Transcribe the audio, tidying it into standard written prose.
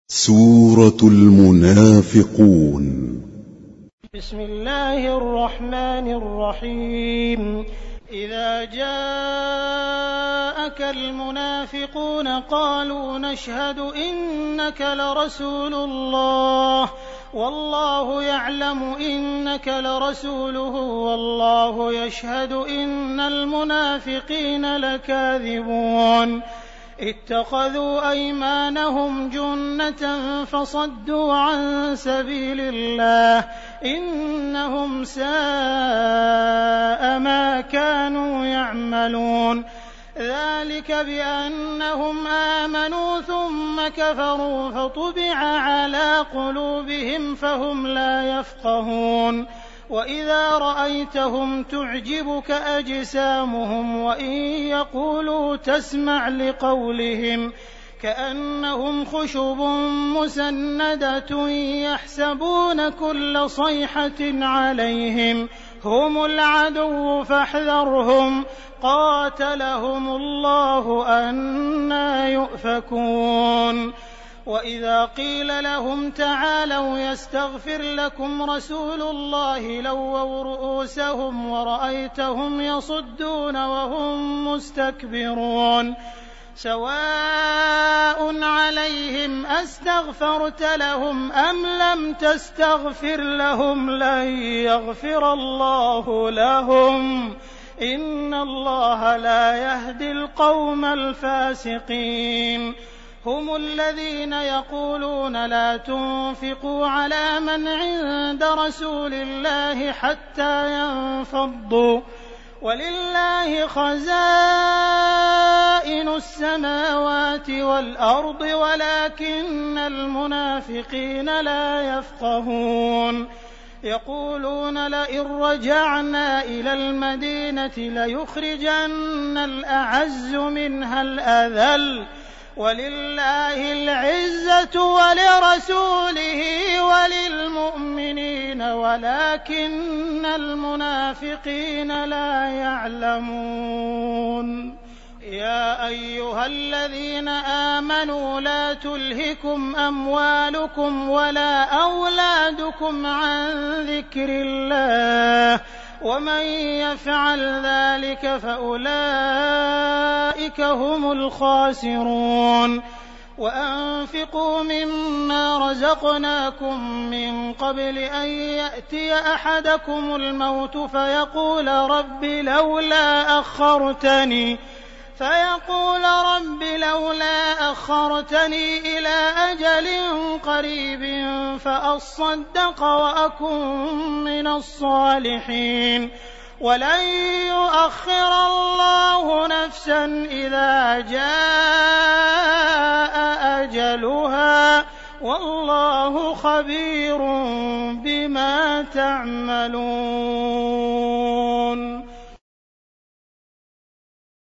سورة المنافقون. بسم الله الرحمن الرحيم. إذا جاءك المنافقون قالوا نشهد إنك لرسول الله والله يعلم إنك لرسوله والله يشهد إن المنافقين لكاذبون. اتخذوا أيمانهم جنة فصدوا عن سبيل الله إنهم ساء ما كانوا يعملون. ذلك بأنهم آمنوا ثم كفروا فطبع على قلوبهم فهم لا يفقهون. وإذا رأيتهم تعجبك أجسامهم وإن يقولوا تسمع لقولهم كأنهم خشب مسندة يحسبون كل صيحة عليهم هم العدو فاحذرهم قاتلهم الله أنى يؤفكون. وإذا قيل لهم تعالوا يستغفر لكم رسول الله لووا رؤوسهم ورأيتهم يصدون وهم مستكبرون. سواء عليهم أستغفرت لهم أم لم تستغفر لهم لن يغفر الله لهم إن الله لا يهدي القوم الفاسقين. هم الذين يقولون لا تنفقوا على من عند رسول الله حتى ينفضوا ولله خزائن السماوات والأرض ولكن المنافقين لا يفقهون. يقولون لئن رجعنا إلى المدينة ليخرجن الأعز منها الأذل ولله العزة ولرسوله وللمؤمنين ولكن المنافقين لا يعلمون. يا أيها الذين آمنوا لا تلهكم أموالكم ولا أولادكم عن ذكر الله ومن يفعل ذلك فأولئك هم الخاسرون. وأنفقوا مما رزقناكم من قبل أن يأتي أحدكم الموت فيقول رب لولا أخرتني إلى أجل قريب فأصدق وأكن من الصالحين ولن يؤخر الله نفسا إذا جاء أجلها والله خبير بما تعملون.